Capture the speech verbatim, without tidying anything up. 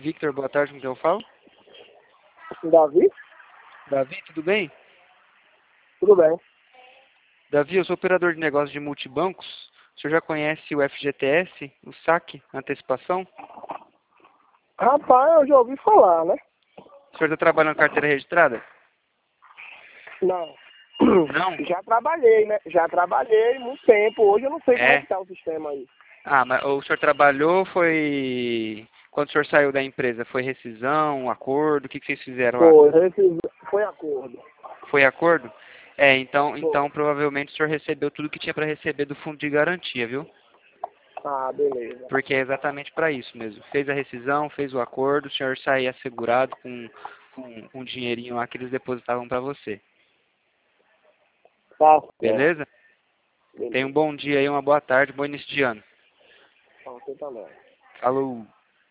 Victor, boa tarde, com quem eu falo? Davi? Davi, tudo bem? Tudo bem. Davi, eu sou operador de negócios de multibancos. O senhor já conhece o F G T S, o saque, antecipação? Rapaz, eu já ouvi falar, né? O senhor está trabalhando na carteira registrada? Não. Não? Já trabalhei, né? Já trabalhei muito tempo. Hoje eu não sei como é É. que tá o sistema aí. Ah, mas o senhor trabalhou, foi... Quando o senhor saiu da empresa, foi rescisão, acordo? O que, que vocês fizeram lá? Foi, esse foi acordo. Foi acordo? É, então, Foi. então provavelmente o senhor recebeu tudo que tinha para receber do fundo de garantia, viu? Ah, beleza. Porque é exatamente para isso mesmo. Fez a rescisão, fez o acordo, o senhor saía assegurado com, com, com o dinheirinho lá que eles depositavam para você. Tá certo. Beleza? Tenha um Beleza. bom dia aí, uma boa tarde, bom início de ano. Tá, você também. Falou!